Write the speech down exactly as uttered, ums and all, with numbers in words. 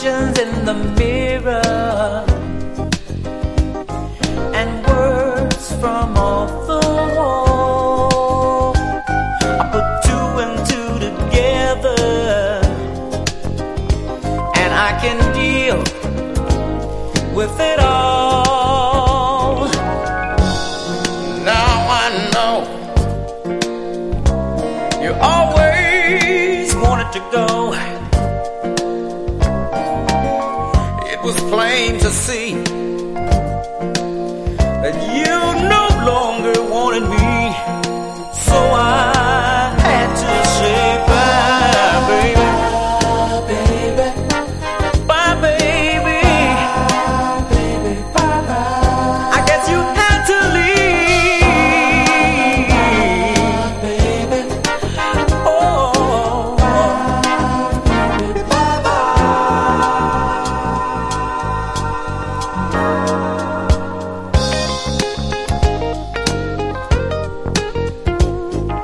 reflections in the mirror and words from off the wall. I put two and two together, and I can deal with it all. Now I know you always wanted to go. It was plain to see